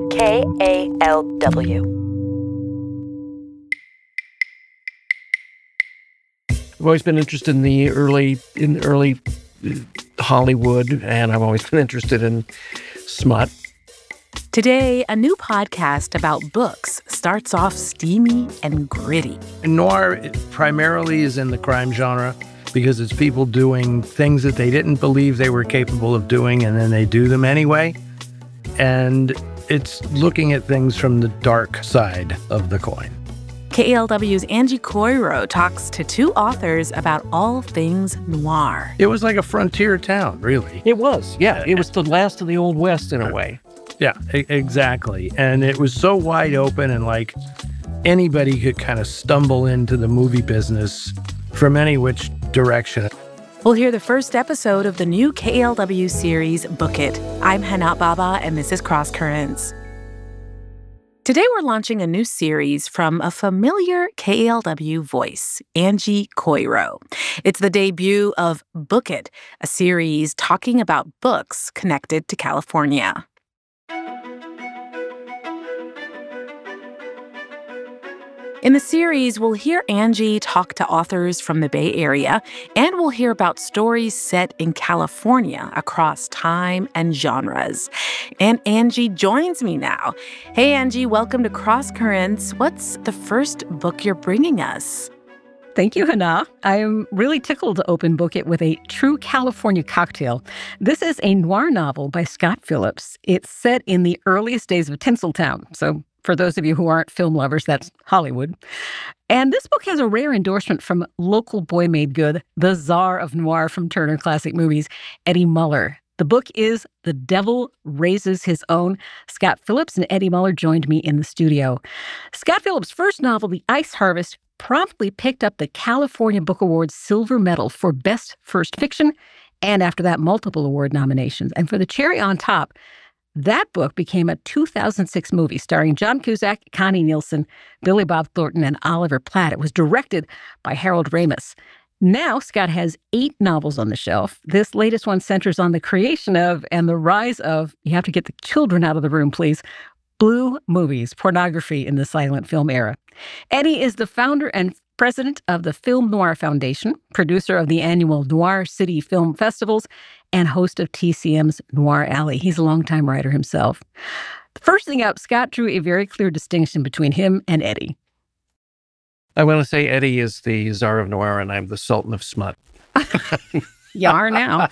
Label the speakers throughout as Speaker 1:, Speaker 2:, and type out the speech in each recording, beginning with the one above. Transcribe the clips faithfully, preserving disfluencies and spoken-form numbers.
Speaker 1: K A L W.
Speaker 2: I've always been interested in the early, in the early Hollywood, and I've always been interested in smut.
Speaker 3: Today, a new podcast about books starts off steamy and gritty.
Speaker 4: Noir primarily is in the crime genre because it's people doing things that they didn't believe they were capable of doing, and then they do them anyway. And it's looking at things from the dark side of the coin.
Speaker 3: K A L W's Angie Coiro talks to two authors about all things noir.
Speaker 4: It was like a frontier town, really.
Speaker 2: It was, yeah. It was the last of the Old West in a way.
Speaker 4: Yeah, e- exactly. And it was so wide open, and like anybody could kind of stumble into the movie business from any which direction.
Speaker 3: We'll hear the first episode of the new K A L W series, Book It. I'm Hana Baba, and this is Cross Currents. Today we're launching a new series from a familiar K A L W voice, Angie Coiro. It's the debut of Book It, a series talking about books connected to California. In the series, we'll hear Angie talk to authors from the Bay Area, and we'll hear about stories set in California across time and genres. And Angie joins me now. Hey, Angie, welcome to Cross Currents. What's the first book you're bringing us?
Speaker 5: Thank you, Hana. I'm really tickled to open Book It with a true California cocktail. This is a noir novel by Scott Phillips. It's set in the earliest days of Tinseltown, so for those of you who aren't film lovers, that's Hollywood. And this book has a rare endorsement from local boy made good, the czar of noir from Turner Classic Movies, Eddie Muller. The book is The Devil Raises His Own. Scott Phillips and Eddie Muller joined me in the studio. Scott Phillips' first novel, The Ice Harvest, promptly picked up the California Book Award's Silver Medal for Best First Fiction, and after that, multiple award nominations. And for the cherry on top, that book became a two thousand six movie starring John Cusack, Connie Nielsen, Billy Bob Thornton, and Oliver Platt. It was directed by Harold Ramis. Now, Scott has eight novels on the shelf. This latest one centers on the creation of and the rise of, you have to get the children out of the room, please, blue movies, pornography in the silent film era. Eddie is the founder and president of the Film Noir Foundation, producer of the annual Noir City Film Festivals, and host of T C M's Noir Alley. He's a longtime writer himself. The first thing up, Scott drew a very clear distinction between him and Eddie.
Speaker 2: I want to say Eddie is the czar of noir, and I'm the sultan of smut.
Speaker 5: You are now.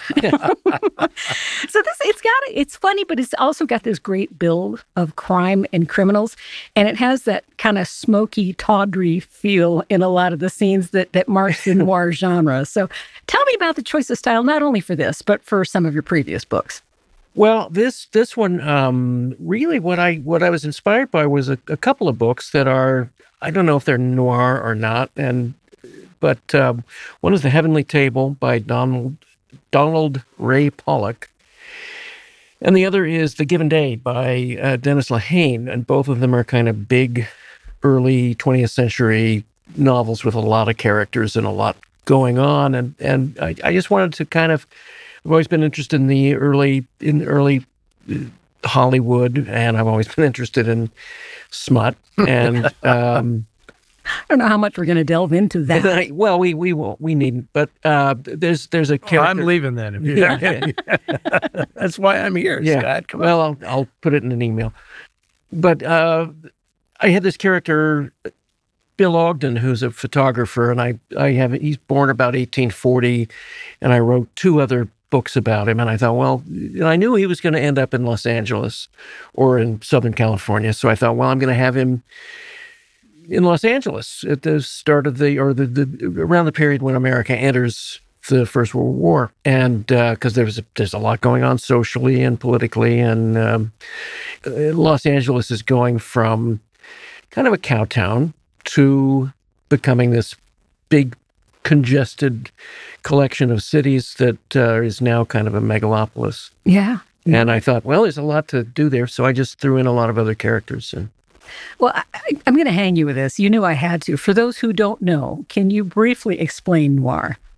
Speaker 5: So this, it's got, it's funny, but it's also got this great build of crime and criminals. And it has that kind of smoky, tawdry feel in a lot of the scenes that, that marks the noir genre. So tell me about the choice of style, not only for this, but for some of your previous books.
Speaker 2: Well, this this one, um, really what I what I was inspired by was a, a couple of books that are, I don't know if they're noir or not, and But uh, one is The Heavenly Table by Donald Donald Ray Pollock, and the other is The Given Day by uh, Dennis Lehane, and both of them are kind of big, early twentieth century novels with a lot of characters and a lot going on, and and I, I just wanted to kind of, I've always been interested in the early in early Hollywood, and I've always been interested in smut, and. Um,
Speaker 5: I don't know how much we're going to delve into that.
Speaker 2: I, well, we we won't. We needn't. But uh, there's there's a character.
Speaker 4: Oh, I'm leaving then. If you're not That's why I'm here,
Speaker 2: yeah.
Speaker 4: Scott. Come
Speaker 2: well,
Speaker 4: on.
Speaker 2: I'll I'll put it in an email. But uh, I had this character, Bill Ogden, who's a photographer, and I I have he's born about eighteen forty, and I wrote two other books about him, and I thought, well, I knew he was going to end up in Los Angeles or in Southern California, so I thought, well, I'm going to have him in Los Angeles at the start of the, or the, the around the period when America enters the First World War, and because uh, there's a, there's a lot going on socially and politically, and um, Los Angeles is going from kind of a cow town to becoming this big, congested collection of cities that uh, is now kind of a megalopolis.
Speaker 5: Yeah.
Speaker 2: And I thought, well, there's a lot to do there, so I just threw in a lot of other characters. And
Speaker 5: Well, I, I'm going to hang you with this. You knew I had to. For those who don't know, can you briefly explain noir?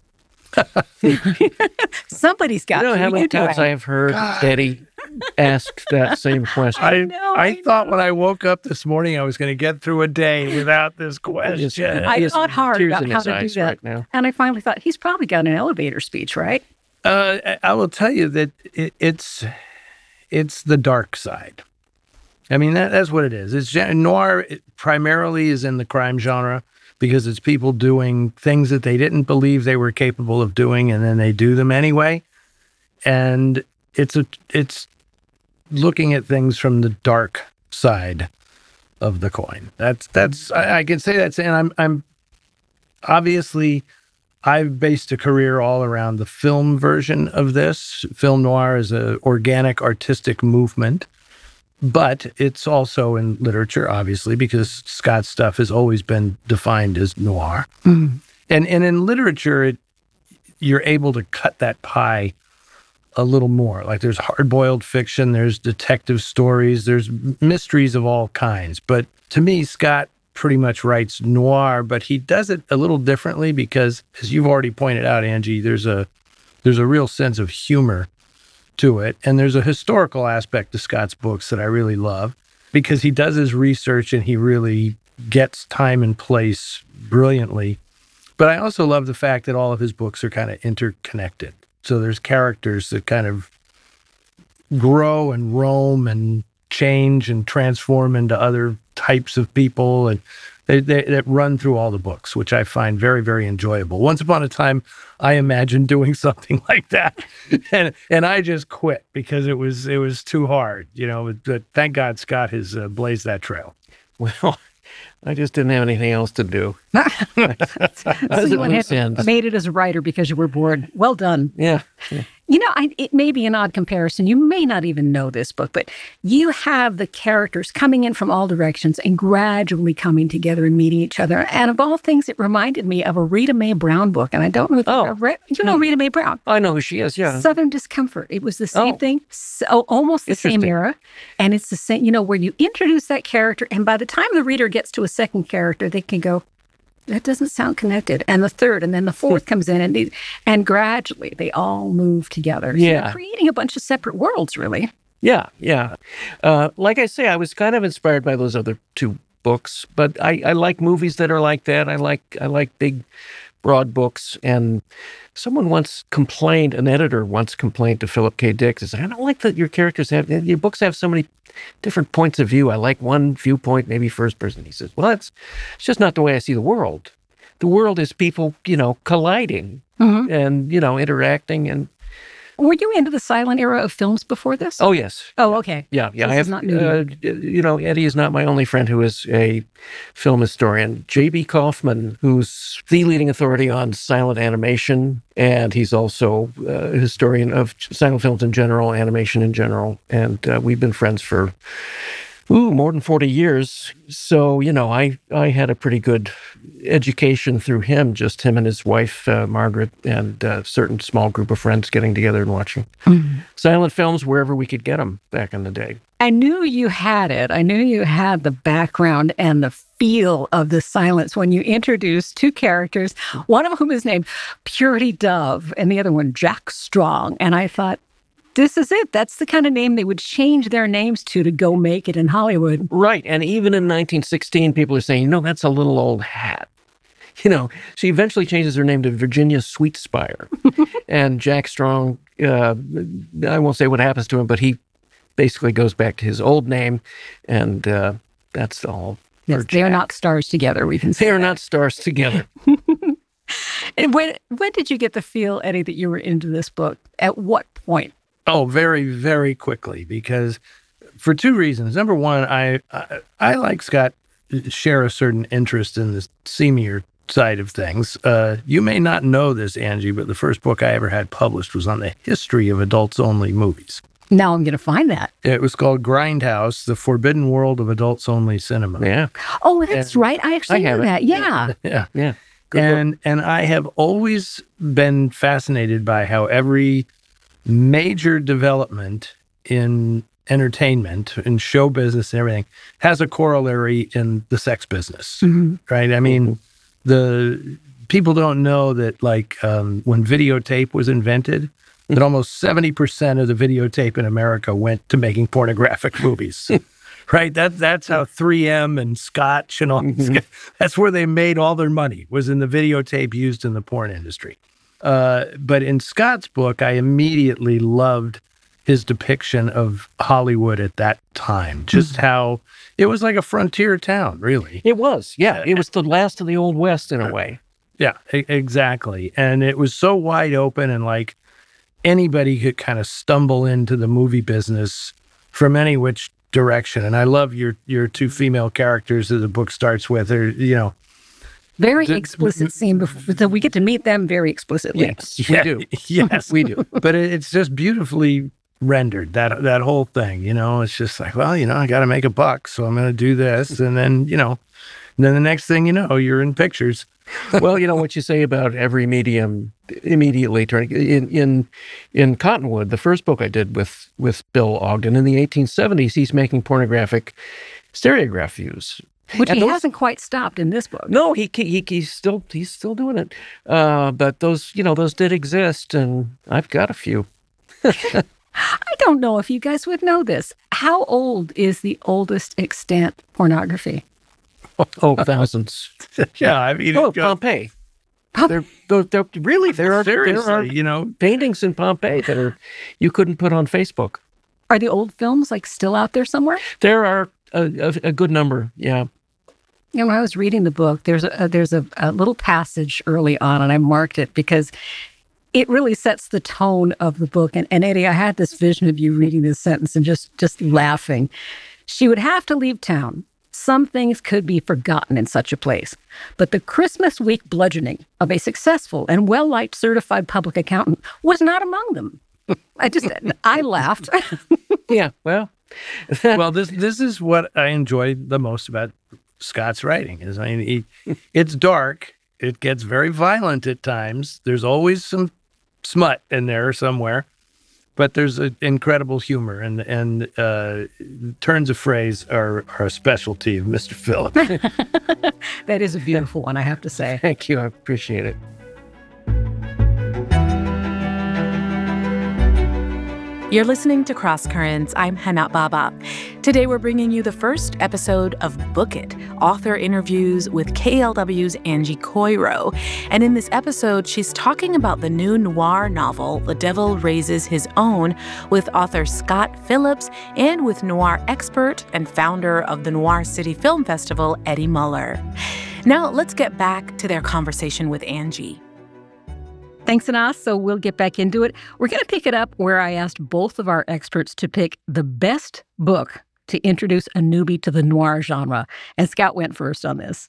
Speaker 5: Somebody's got
Speaker 2: You know
Speaker 5: to.
Speaker 2: how many
Speaker 5: You do
Speaker 2: times
Speaker 5: it.
Speaker 2: I have heard Eddie ask that same question?
Speaker 4: I
Speaker 5: know,
Speaker 4: I,
Speaker 5: I
Speaker 4: thought when I woke up this morning I was going to get through a day without this question.
Speaker 5: I
Speaker 2: He has
Speaker 5: thought hard
Speaker 2: tears
Speaker 5: about
Speaker 2: in
Speaker 5: how
Speaker 2: his
Speaker 5: to do
Speaker 2: eyes
Speaker 5: that.
Speaker 2: right now.
Speaker 5: And I finally thought, he's probably got an elevator speech, right?
Speaker 4: Uh, I- I will tell you that it, it's it's the dark side. I mean, that, that's what it is. It's gen- noir it primarily is in the crime genre because it's people doing things that they didn't believe they were capable of doing, and then they do them anyway. And it's a it's looking at things from the dark side of the coin. That's that's I, I can say that's and I'm I'm obviously. I've based a career all around the film version of this. Film noir is an organic artistic movement, but it's also in literature, obviously, because Scott's stuff has always been defined as noir.
Speaker 5: Mm.
Speaker 4: And and in literature, it, you're able to cut that pie a little more. Like there's hard-boiled fiction, there's detective stories, there's mysteries of all kinds. But to me, Scott pretty much writes noir, but he does it a little differently because, as you've already pointed out, Angie, there's a there's a real sense of humor to it, and there's a historical aspect to Scott's books that I really love because he does his research and he really gets time and place brilliantly. But I also love the fact that all of his books are kind of interconnected. So there's characters that kind of grow and roam and change and transform into other types of people, and they, they that run through all the books, which I find very, very enjoyable. Once upon a time, I imagined doing something like that, and and I just quit because it was it was too hard, you know. But thank God Scott has uh, blazed that trail.
Speaker 2: Well, I just didn't have anything else to do.
Speaker 5: So
Speaker 2: As it
Speaker 5: you went
Speaker 2: loose
Speaker 5: ahead
Speaker 2: ends.
Speaker 5: and made it as a writer because you were bored. Well done.
Speaker 2: Yeah. yeah.
Speaker 5: You know, I, it may be an odd comparison. You may not even know this book, but you have the characters coming in from all directions and gradually coming together and meeting each other. And of all things, it reminded me of a Rita Mae Brown book. And I don't know if
Speaker 2: Oh.
Speaker 5: you've read, you know Rita Mae Brown.
Speaker 2: I know who she is, yeah.
Speaker 5: Southern Discomfort. It was the same
Speaker 2: Oh.
Speaker 5: thing, so almost the same
Speaker 2: Interesting.
Speaker 5: era. And it's the same, you know, where you introduce that character, and by the time the reader gets to a second character, they can go, that doesn't sound connected. And the third, and then the fourth comes in, and these, and gradually they all move together. So
Speaker 2: Yeah.
Speaker 5: you're creating a bunch of separate worlds, really.
Speaker 2: Yeah, yeah. Uh, like I say, I was kind of inspired by those other two books, but I, I like movies that are like that. I like I like big, broad books. And someone once complained, an editor once complained to Philip K. Dick, said, I don't like that your characters have, your books have so many different points of view. I like one viewpoint, maybe first person. He says, well, it's, it's just not the way I see the world. The world is people, you know, colliding
Speaker 5: Mhm.
Speaker 2: and, you know, interacting. And,
Speaker 5: Were you into the silent era of films before this?
Speaker 2: oh, yes.
Speaker 5: Oh, okay.
Speaker 2: Yeah, yeah.
Speaker 5: This
Speaker 2: I have,
Speaker 5: is not new to
Speaker 2: uh, you know, Eddie is not my only friend who is a film historian. J B. Kaufman, who's the leading authority on silent animation, and he's also uh, a historian of silent films in general, animation in general. And uh, we've been friends for, ooh, more than forty years. So, you know, I, I had a pretty good education through him, just him and his wife, uh, Margaret, and a certain small group of friends getting together and watching silent films wherever we could get them back in the day.
Speaker 5: I knew you had it. I knew you had the background and the feel of the silence when you introduced two characters, one of whom is named Purity Dove and the other one Jack Strong. And I thought, this is it. That's the kind of name they would change their names to to go make it in Hollywood.
Speaker 2: Right. And even in nineteen sixteen, people are saying, you know, that's a little old hat. You know, she eventually changes her name to Virginia Sweetspire. And Jack Strong, uh, I won't say what happens to him, but he basically goes back to his old name. And uh, that's all.
Speaker 5: Yes,
Speaker 2: for
Speaker 5: they are
Speaker 2: Jack.
Speaker 5: not stars together. We can say
Speaker 2: They are
Speaker 5: that.
Speaker 2: not stars together.
Speaker 5: And when when did you get the feel, Eddie, that you were into this book? At what point?
Speaker 4: Oh, very, very quickly, because for two reasons. Number one, I, I, I like Scott, share a certain interest in the seamier side of things. Uh, you may not know this, Angie, but the first book I ever had published was on the history of adults-only movies.
Speaker 5: Now I'm going to find that.
Speaker 4: It was called Grindhouse, The Forbidden World of Adults-Only Cinema.
Speaker 2: Yeah.
Speaker 5: Oh, that's
Speaker 2: And
Speaker 5: right. I actually
Speaker 2: I
Speaker 5: knew
Speaker 2: have it.
Speaker 5: that. Yeah.
Speaker 4: Yeah.
Speaker 2: Yeah. Good book.
Speaker 4: And and I have always been fascinated by how every major development in entertainment, in show business and everything, has a corollary in the sex business,
Speaker 5: Mhm.
Speaker 4: right? I mean, the people don't know that, like, um, when videotape was invented, that almost seventy percent of the videotape in America went to making pornographic movies. Right? That, that's how three M and Scotch and all, mm-hmm. that's where they made all their money, was in the videotape used in the porn industry. Uh, but in Scott's book, I immediately loved his depiction of Hollywood at that time, just how it was like a frontier town, really.
Speaker 2: It was, yeah. It was the last of the Old West in a way.
Speaker 4: Yeah, e- exactly. And it was so wide open, and like anybody could kind of stumble into the movie business from any which direction. And I love your your two female characters that the book starts with. They're, you know,
Speaker 5: very the, explicit scene before, so we get to meet them very explicitly.
Speaker 2: Yes, we
Speaker 4: yeah,
Speaker 2: do.
Speaker 4: Yes,
Speaker 2: we do.
Speaker 4: But it, it's just beautifully rendered, that that whole thing. You know, it's just like, well, you know, I got to make a buck, so I'm going to do this, and then you know, and then the next thing you know, you're in pictures.
Speaker 2: Well, you know what you say about every medium immediately turning in in in Cottonwood, the first book I did with with Bill Ogden in the eighteen seventies. He's making pornographic stereograph views,
Speaker 5: which
Speaker 2: and
Speaker 5: he
Speaker 2: those,
Speaker 5: hasn't quite stopped in this book.
Speaker 2: No, he, he he's still he's still doing it. Uh, but those you know those did exist, and I've got a few.
Speaker 5: I don't know if you guys would know this. How old is the oldest extant pornography?
Speaker 2: Oh, thousands.
Speaker 4: Yeah, I mean,
Speaker 2: oh, Pompeii. They're, they're, they're, really, there are, there are
Speaker 4: you know,
Speaker 2: paintings in Pompeii that are you couldn't put on Facebook.
Speaker 5: Are the old films like still out there somewhere?
Speaker 2: There are a, a, a good number, yeah.
Speaker 5: You know, when I was reading the book, there's a, there's a, a little passage early on, and I marked it because it really sets the tone of the book. And, and Eddie, I had this vision of you reading this sentence and just, just laughing. She would have to leave town. Some things could be forgotten in such a place, but the Christmas week bludgeoning of a successful and well-liked certified public accountant was not among them. I just, I laughed.
Speaker 2: Yeah, well.
Speaker 4: Well, this this is what I enjoy the most about Scott's writing. Is I mean, he, it's dark. It gets very violent at times. There's always some smut in there somewhere. But there's an incredible humor, and and uh, turns of phrase are, are a specialty of Mister Phillip.
Speaker 5: That is a beautiful one, I have to say.
Speaker 2: Thank you. I appreciate it.
Speaker 3: You're listening to Cross Currents. I'm Hana Baba. Today we're bringing you the first episode of Book It, author interviews with K L W's Angie Coiro. And in this episode, she's talking about the new noir novel, The Devil Raises His Own, with author Scott Phillips and with noir expert and founder of the Noir City Film Festival, Eddie Muller. Now let's get back to their conversation with Angie.
Speaker 5: Thanks, Anas. So we'll get back into it. We're going to pick it up where I asked both of our experts to pick the best book to introduce a newbie to the noir genre. And Scott went first on this.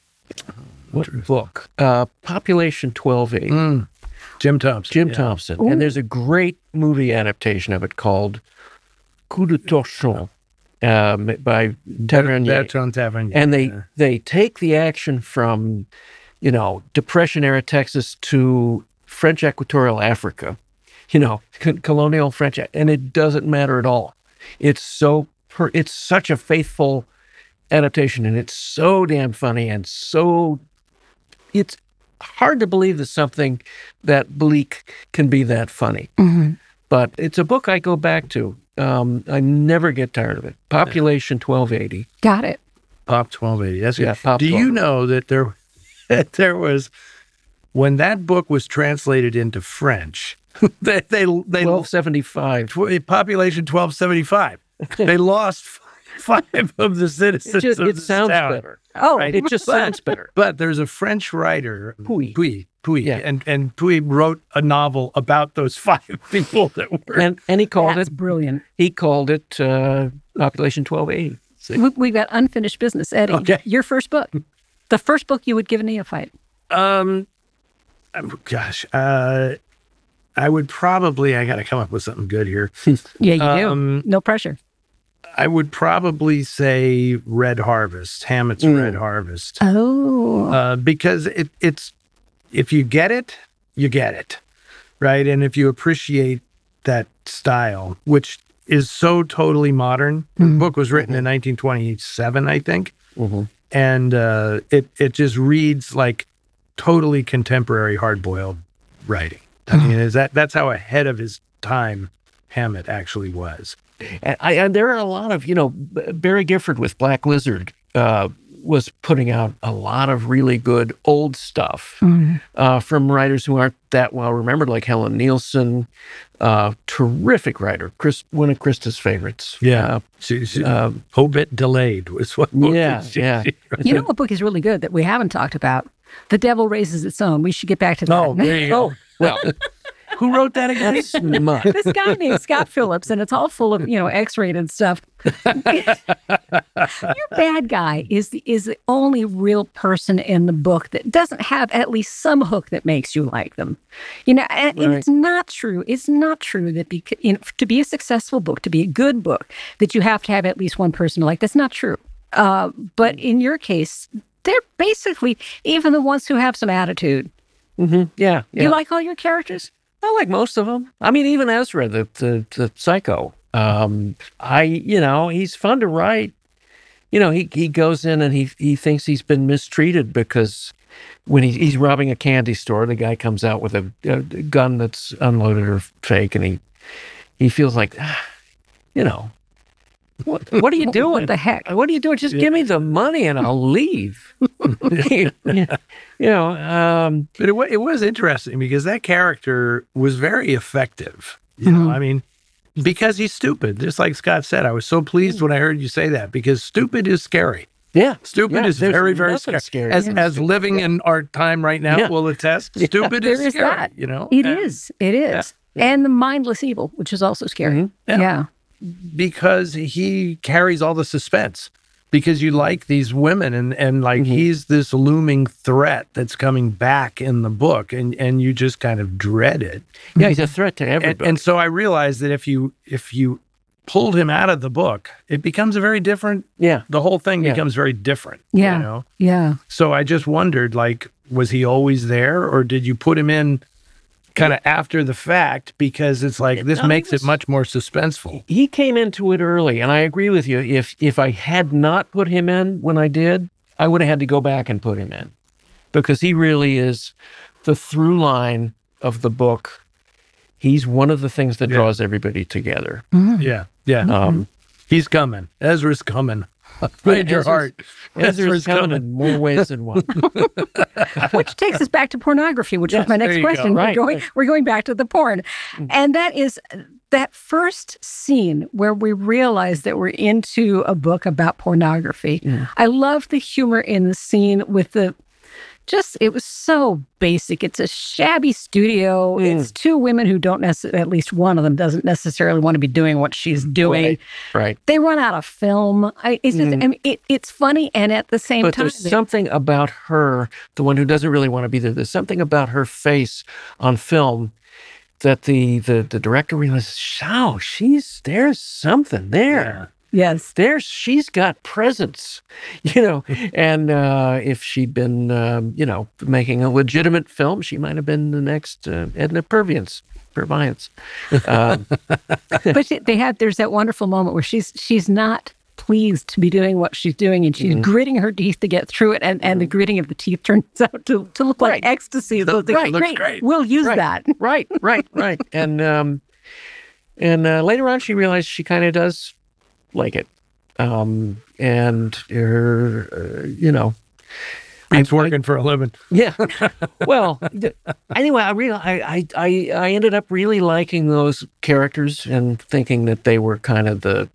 Speaker 2: What book? Uh, Population twelve eighty.
Speaker 4: Mm. Jim Thompson.
Speaker 2: Jim
Speaker 4: yeah.
Speaker 2: Thompson.
Speaker 5: Ooh.
Speaker 2: And there's a great movie adaptation of it called Coup de Torchon um, by Tavernier.
Speaker 4: Bertrand Tavernier.
Speaker 2: And they,
Speaker 4: yeah.
Speaker 2: they take the action from, you know, Depression-era Texas to French Equatorial Africa, you know, colonial French, and it doesn't matter at all. It's so, per, it's such a faithful adaptation, and it's so damn funny, and so, it's hard to believe that something that bleak can be that funny.
Speaker 5: Mm-hmm.
Speaker 2: But it's a book I go back to. Um, I never get tired of it. Population twelve eighty.
Speaker 5: Got it.
Speaker 4: Pop twelve eighty. That's
Speaker 2: Yeah,
Speaker 4: good.
Speaker 2: Pop
Speaker 4: Do
Speaker 2: twelve
Speaker 4: you
Speaker 2: eighty.
Speaker 4: know that there, that there was, when that book was translated into French, they they they
Speaker 2: twelve seventy-five.
Speaker 4: tw- population twelve seventy-five. They lost five of the citizens.
Speaker 2: It, just,
Speaker 4: of
Speaker 2: it
Speaker 4: the
Speaker 2: sounds
Speaker 4: town.
Speaker 2: better.
Speaker 5: Oh,
Speaker 4: Right.
Speaker 2: It just
Speaker 4: But-
Speaker 2: sounds better.
Speaker 4: But there's a French writer,
Speaker 2: Puy.
Speaker 4: Puy, Puy,
Speaker 2: Yeah.
Speaker 4: and and Puy wrote a novel about those five people that were.
Speaker 2: And and he called
Speaker 5: that's
Speaker 2: it
Speaker 5: brilliant.
Speaker 2: he called it uh, Population twelve eighty.
Speaker 5: We, we've got unfinished business. Eddie,
Speaker 4: Okay.
Speaker 5: your first book. The first book you would give a neophyte.
Speaker 4: Um, um, gosh, uh, I would probably. I got to come up with something good here.
Speaker 5: Yeah, you
Speaker 4: Um,
Speaker 5: do. No pressure.
Speaker 4: I would probably say Red Harvest, Hammett's
Speaker 2: Mm.
Speaker 4: Red Harvest,
Speaker 5: Oh.
Speaker 4: uh, because it, it's if you get it, you get it, right? And if you appreciate that style, which is so totally modern, the book was written in nineteen twenty-seven, I think,
Speaker 2: Mm-hmm.
Speaker 4: and uh, it it just reads like totally contemporary hard-boiled writing. I mean, is that that's how ahead of his time Hammett actually was.
Speaker 2: And, I, and there are a lot of, you know, Barry Gifford with Black Lizard uh, was putting out a lot of really good old stuff mm-hmm. uh, from writers who aren't that well remembered, like Helen Nielsen, uh, terrific writer, Chris, one of Krista's favorites.
Speaker 4: Yeah,
Speaker 2: uh,
Speaker 4: she, she,
Speaker 2: um,
Speaker 4: Obit Delayed was what.
Speaker 2: Yeah,
Speaker 4: she,
Speaker 2: yeah.
Speaker 4: She,
Speaker 5: you know what book is really good that we haven't talked about? The Devil Raises Its Own. We should get back to that.
Speaker 4: Oh, there you go.
Speaker 2: Oh, well. Who wrote that again?
Speaker 5: This guy named Scott Phillips, and it's all full of, you know, X-rated stuff. Your bad guy is the, is the only real person in the book that doesn't have at least some hook that makes you like them. You know, and, and
Speaker 2: right.
Speaker 5: it's not true. It's not true that be, you know, to be a successful book, to be a good book, that you have to have at least one person to like. That's not true. Uh, but in your case, they're basically even the ones who have some attitude.
Speaker 2: Mm-hmm. Yeah, yeah.
Speaker 5: You like all your characters?
Speaker 2: I like most of them. I mean, even Ezra, the the, the psycho. Um, I, you know, he's fun to write. You know, he, he goes in and he he thinks he's been mistreated because when he, he's robbing a candy store, the guy comes out with a, a gun that's unloaded or fake, and he he feels like, ah, you know, what what are you doing?
Speaker 5: What the heck?
Speaker 2: What are you doing? Just yeah. give me the money and I'll leave. you know, um,
Speaker 4: but it, it was interesting because that character was very effective. You
Speaker 5: mm-hmm.
Speaker 4: know, I mean, because he's stupid. Just like Scott said, I was so pleased when I heard you say that because stupid is scary.
Speaker 2: Yeah,
Speaker 4: stupid
Speaker 2: yeah,
Speaker 4: is very, very scary.
Speaker 2: scary.
Speaker 4: As
Speaker 2: yeah.
Speaker 4: as living
Speaker 2: yeah.
Speaker 4: in our time right now
Speaker 2: yeah.
Speaker 4: will attest, stupid
Speaker 5: yeah.
Speaker 4: is
Speaker 5: there
Speaker 4: scary.
Speaker 5: Is that.
Speaker 4: You know,
Speaker 5: it
Speaker 4: and,
Speaker 5: is. It is, yeah. and the mindless evil, which is also scary.
Speaker 2: Mm-hmm.
Speaker 4: Yeah.
Speaker 5: yeah.
Speaker 4: Because he carries all the suspense. Because you like these women and, and like mm-hmm. he's this looming threat that's coming back in the book and, and you just kind of dread it.
Speaker 2: Yeah, he's a threat to everybody.
Speaker 4: And, and so I realized that if you if you pulled him out of the book, it becomes a very different,
Speaker 2: yeah.
Speaker 4: the whole thing
Speaker 2: yeah.
Speaker 4: becomes very different.
Speaker 5: Yeah,
Speaker 4: you know?
Speaker 5: yeah.
Speaker 4: So I just wondered, like, was he always there or did you put him in kind of after the fact because it's like this
Speaker 2: no,
Speaker 4: makes
Speaker 2: was,
Speaker 4: it much more suspenseful.
Speaker 2: He came into it early, and I agree with you. If if I had not put him in when I did, I would have had to go back and put him in because he really is the through line of the book. He's one of the things that
Speaker 4: yeah.
Speaker 2: draws everybody together.
Speaker 5: Mm-hmm.
Speaker 4: Yeah, yeah.
Speaker 2: Um,
Speaker 4: He's coming. Ezra's coming. Read your
Speaker 2: Ezra's,
Speaker 4: heart.
Speaker 2: Ezra's, Ezra's coming, coming in more ways than one.
Speaker 5: Which takes us back to pornography, which
Speaker 2: yes,
Speaker 5: was my next question.
Speaker 2: Go. Right,
Speaker 5: we're, going,
Speaker 2: right.
Speaker 5: we're going back to the porn. And that is that first scene where we realize that we're into a book about pornography. Mm. I love the humor in the scene with the Just, it was so basic. It's a shabby studio. Mm. It's two women who don't necessarily, at least one of them doesn't necessarily want to be doing what she's doing.
Speaker 2: Right. right.
Speaker 5: They run out of film. I, it's just, mm. I mean, it, it's funny and at the same
Speaker 2: but
Speaker 5: time.
Speaker 2: But there's something about her, the one who doesn't really want to be there. There's something about her face on film that the the, the director realizes, oh, she's, there's something there.
Speaker 4: Yeah.
Speaker 5: Yes.
Speaker 2: There's, she's got presence, you know, and uh, if she'd been, um, you know, making a legitimate film, she might have been the next uh, Edna Purviance. Purviance. Um,
Speaker 5: but she, they had, there's that wonderful moment where she's she's not pleased to be doing what she's doing, and she's mm-hmm. gritting her teeth to get through it, and, and the gritting of the teeth turns out to, to look
Speaker 2: right.
Speaker 5: like ecstasy. So
Speaker 2: the, right.
Speaker 5: great,
Speaker 2: Looks great.
Speaker 5: We'll use
Speaker 2: right.
Speaker 5: that.
Speaker 2: Right, right, right. And, um, and uh, later on, she realized she kind of does like it, um, and her, uh, you know,
Speaker 4: it's
Speaker 2: I,
Speaker 4: working
Speaker 2: I,
Speaker 4: for a living.
Speaker 2: Yeah. Well, th- anyway, I really, I, I, I ended up really liking those characters and thinking that they were kind of the,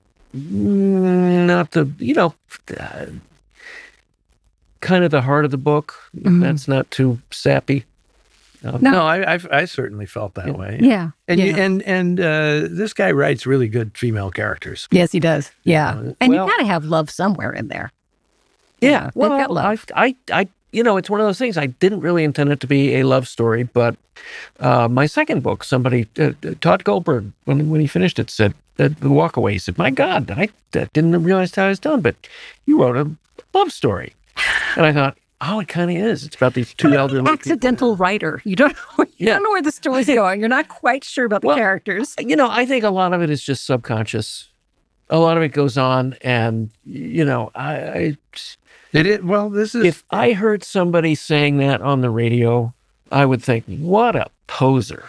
Speaker 2: not the, you know, uh, kind of the heart of the book. Mm-hmm. That's not too sappy.
Speaker 4: Um, no, no I, I I certainly felt that
Speaker 2: yeah.
Speaker 4: way.
Speaker 5: Yeah,
Speaker 4: and
Speaker 5: yeah.
Speaker 4: You, and and uh, this guy writes really good female characters.
Speaker 5: Yes, he does. Yeah, uh, and well, you got to have love somewhere in there.
Speaker 2: Yeah,
Speaker 5: yeah
Speaker 2: well,
Speaker 5: got love.
Speaker 2: I, I, I, you know, it's one of those things. I didn't really intend it to be a love story, but uh, my second book, somebody, uh, Todd Goldberg, when when he finished it, said uh, the walk away. He said, "My God, I, I didn't realize how it was done, but you wrote a love story," and I thought. Oh, it kind of is. It's about these two
Speaker 5: You're
Speaker 2: elderly
Speaker 5: an accidental
Speaker 2: people.
Speaker 5: writer. You don't know, you
Speaker 2: yeah.
Speaker 5: don't know where the story's going. You're not quite sure about the
Speaker 2: well,
Speaker 5: characters.
Speaker 2: You know, I think a lot of it is just subconscious. a lot of it goes on, and you know, I, I
Speaker 4: It is, well, this is...
Speaker 2: if I heard somebody saying that on the radio, I would think, what a poser.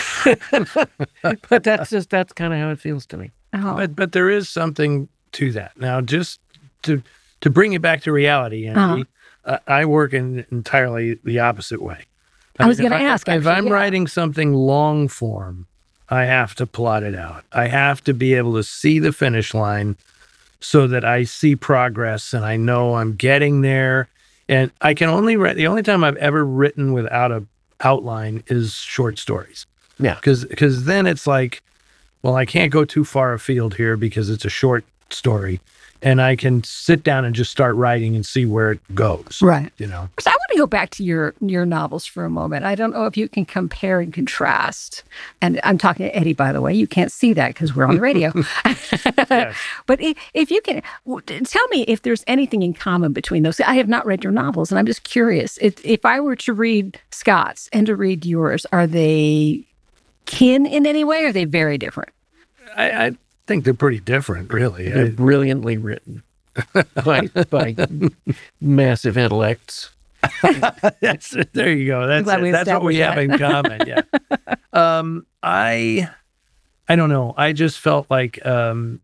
Speaker 2: But that's just, that's kind of how it feels to me.
Speaker 5: Oh.
Speaker 4: But but there is something to that. Now, just to to bring it back to reality, Andy, uh-huh. uh, I work in entirely the opposite way.
Speaker 5: I, I was
Speaker 4: mean,
Speaker 5: going to ask.
Speaker 4: If
Speaker 5: actually,
Speaker 4: I'm
Speaker 5: yeah.
Speaker 4: writing something long form, I have to plot it out. I have to be able to see the finish line so that I see progress and I know I'm getting there. And I can only write, the only time I've ever written without a outline is short stories.
Speaker 2: Yeah.
Speaker 4: Because because then it's like, well, I can't go too far afield here because it's a short story. And I can sit down and just start writing and see where it goes.
Speaker 5: Right.
Speaker 4: You know?
Speaker 5: So I want to go back to your your novels for a moment. I don't know if you can compare and contrast. And I'm talking to Eddie, by the way. You can't see that because we're on the radio.
Speaker 4: Yes.
Speaker 5: But if, if you can, tell me if there's anything in common between those. I have not read your novels, and I'm just curious. If, if I were to read Scott's and to read yours, are they kin in any way, or are they very different?
Speaker 4: I, I think they're pretty different, really.
Speaker 2: They're
Speaker 4: I,
Speaker 2: brilliantly written by, by massive intellects.
Speaker 4: that's, there you go. That's
Speaker 5: glad we
Speaker 4: it. That's what we have
Speaker 5: established
Speaker 4: in common. Yeah. um, I, I don't know. I just felt like um,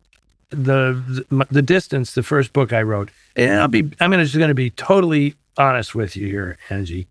Speaker 4: the, the the distance. The first book I wrote, and I'll be. I'm gonna, just going to be totally honest with you here, Angie.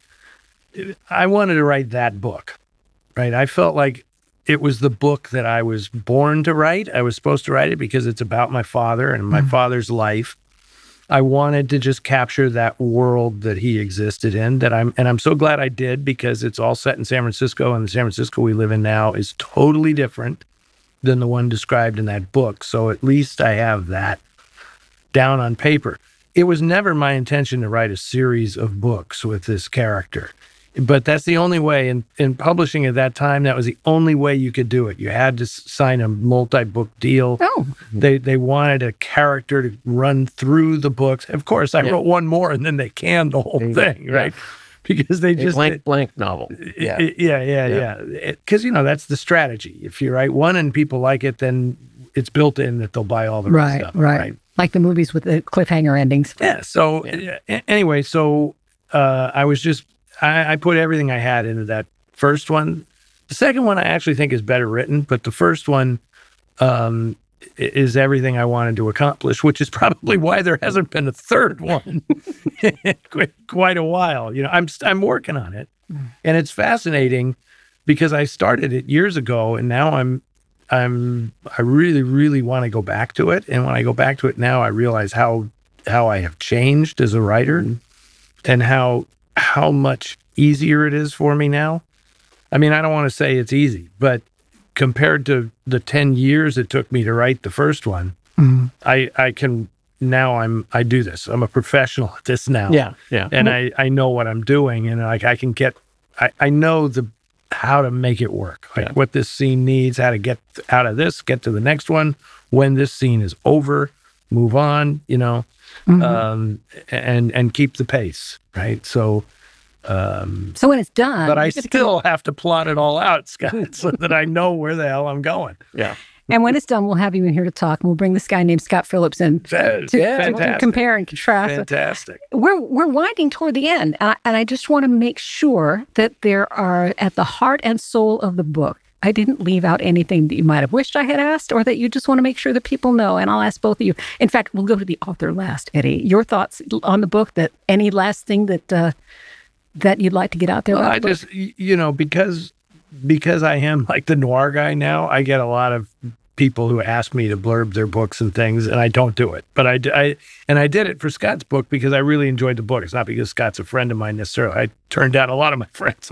Speaker 4: I wanted to write that book, right? I felt like it was the book that I was born to write. I was supposed to write it because it's about my father and my mm. father's life. I wanted to just capture that world that he existed in. That I'm, and I'm so glad I did, because it's all set in San Francisco, and the San Francisco we live in now is totally different than the one described in that book. So at least I have that down on paper. It was never my intention to write a series of books with this character. But that's the only way. In, in publishing at that time, that was the only way you could do it. You had to s- sign a multi-book deal.
Speaker 5: Oh.
Speaker 4: They they wanted a character to run through the books. Of course, I
Speaker 2: Yeah.
Speaker 4: wrote one more, and then they canned the whole thing, right? Because they
Speaker 2: A
Speaker 4: just...
Speaker 2: blank, blank novel.
Speaker 4: Yeah, yeah, yeah, yeah. Because, you know, that's the strategy. If you write one and people like it, then it's built in that they'll buy all the rest
Speaker 5: Right,
Speaker 4: of it,
Speaker 5: right,
Speaker 4: right?
Speaker 5: Like the movies with the cliffhanger endings.
Speaker 4: Yeah, so
Speaker 2: Yeah.
Speaker 4: uh, anyway, so uh, I was just... I, I put everything I had into that first one. The second one I actually think is better written, but the first one um, is everything I wanted to accomplish, which is probably why there hasn't been a third one in quite a while. You know, I'm I'm working on it, and it's fascinating because I started it years ago, and now I'm I'm I really really want to go back to it. And when I go back to it now, I realize how how I have changed as a writer, mm-hmm. and how. how much easier it is for me now. I mean, I don't want to say it's easy, but compared to the ten years it took me to write the first one, mm-hmm. I, I can, now I'm, I do this. I'm a professional at this now.
Speaker 2: Yeah, yeah.
Speaker 4: And I, I know what I'm doing, and like I can get, I, I know the, how to make it work, like
Speaker 2: yeah.
Speaker 4: what this scene needs, how to get out of this, get to the next one, when this scene is over, move on, you know. Mm-hmm. Um, and and keep the pace, right? So, um,
Speaker 5: so when it's done,
Speaker 4: but I still have to plot it all out, Scott, so that I know where the hell I'm going.
Speaker 2: Yeah.
Speaker 5: And when it's done, we'll have you in here to talk, and we'll bring this guy named Scott Phillips in to,
Speaker 4: yeah,
Speaker 5: to compare and contrast.
Speaker 4: Fantastic.
Speaker 5: We're we're winding toward the end, and I, and I just want to make sure that there are at the heart and soul of the book. I didn't leave out anything that you might have wished I had asked, or that you just want to make sure that people know. And I'll ask both of you. In fact, we'll go to the author last, Eddie. Your thoughts on the book, that any last thing that uh, that you'd like to get out there?
Speaker 4: Well,
Speaker 5: about
Speaker 4: I
Speaker 5: the book?
Speaker 4: just, you know, because because I am like the noir guy now, I get a lot of people who ask me to blurb their books and things, and I don't do it. But I, I and I did it for Scott's book because I really enjoyed the book. It's not because Scott's a friend of mine necessarily. I turned down a lot of my friends.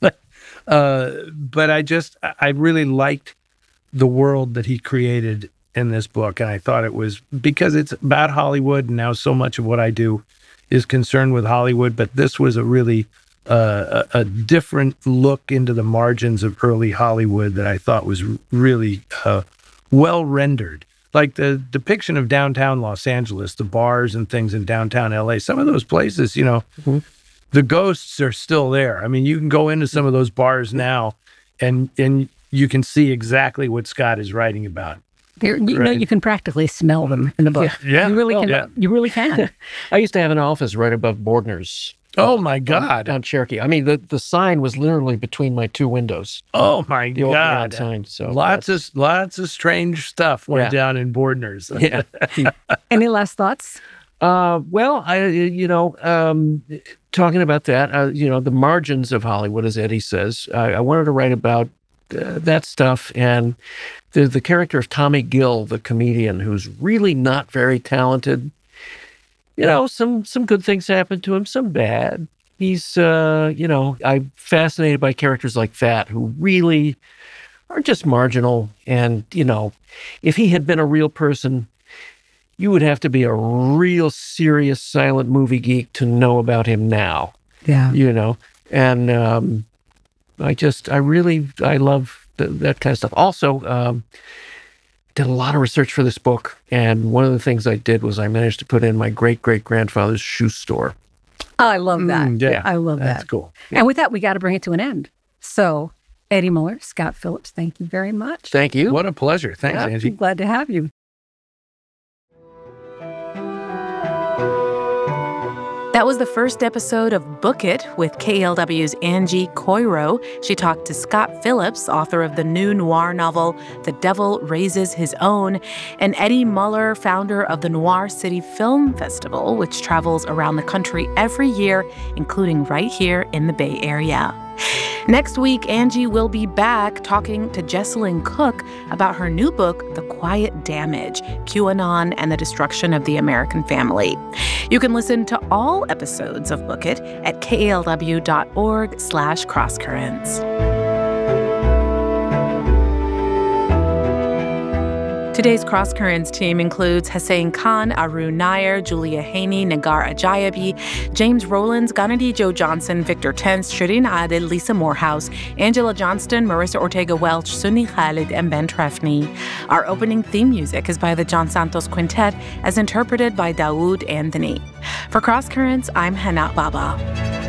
Speaker 4: Uh, but I just, I really liked the world that he created in this book. And I thought it was, because it's about Hollywood, and now so much of what I do is concerned with Hollywood. But this was a really, uh, a, a different look into the margins of early Hollywood that I thought was really uh, well rendered. Like the depiction of downtown Los Angeles, the bars and things in downtown L A, some of those places, you know, mm-hmm. the ghosts are still there. I mean, you can go into some of those bars now, and and you can see exactly what Scott is writing about.
Speaker 5: You're, you know,
Speaker 4: Right.
Speaker 5: you can practically smell them in the book.
Speaker 4: Yeah.
Speaker 5: You really
Speaker 4: Oh,
Speaker 5: can.
Speaker 4: yeah.
Speaker 5: You really can.
Speaker 2: I used to have an office right above Bordner's.
Speaker 4: Oh, my
Speaker 2: on-
Speaker 4: God.
Speaker 2: On Cherokee. I mean, the, the sign was literally between my two windows.
Speaker 4: Oh, my
Speaker 2: The old neon
Speaker 4: God.
Speaker 2: sign. So
Speaker 4: Lots of lots of strange stuff went
Speaker 2: Yeah.
Speaker 4: down in Bordner's.
Speaker 2: yeah.
Speaker 5: Any last thoughts?
Speaker 2: Uh, well, I, you know, um, talking about that, uh, you know, the margins of Hollywood, as Eddie says, I, I wanted to write about uh, that stuff. And the, the character of Tommy Gill, the comedian, who's really not very talented, you know, some, some good things happen to him, some bad. He's, uh, you know, I'm fascinated by characters like that who really are just marginal. And, you know, if he had been a real person, you would have to be a real serious silent movie geek to know about him now,
Speaker 5: Yeah.
Speaker 2: you know? And um, I just, I really, I love th- that kind of stuff. Also, um, did a lot of research for this book. And one of the things I did was I managed to put in my great-great-grandfather's shoe store.
Speaker 5: Oh, I love that.
Speaker 4: Mm, yeah.
Speaker 5: I love
Speaker 4: That's
Speaker 5: that.
Speaker 4: cool.
Speaker 5: And with that, we got to bring it to an end. So, Eddie Muller, Scott Phillips, thank you very much.
Speaker 2: Thank you.
Speaker 4: What a pleasure. Thanks,
Speaker 5: Yeah,
Speaker 4: Angie.
Speaker 5: Glad to have you.
Speaker 3: That was the first episode of Book It with K L W's Angie Coiro. She talked to Scott Phillips, author of the new noir novel, The Devil Raises His Own, and Eddie Muller, founder of the Noir City Film Festival, which travels around the country every year, including right here in the Bay Area. Next week, Angie will be back talking to Jessalyn Cook about her new book, The Quiet Damage, QAnon and the Destruction of the American Family. You can listen to all episodes of Book It at kalw.org slash crosscurrents. Today's Cross Currents team includes Hussein Khan, Arun Nair, Julia Haney, Nagar Ajayabi, James Rowlands, Ganadi Joe Johnson, Victor Tense, Shireen Adil, Lisa Morehouse, Angela Johnston, Marissa Ortega-Welch, Sunni Khalid, and Ben Trefny. Our opening theme music is by the John Santos Quintet, as interpreted by Dawood Anthony. For Cross Currents, I'm Hana Baba.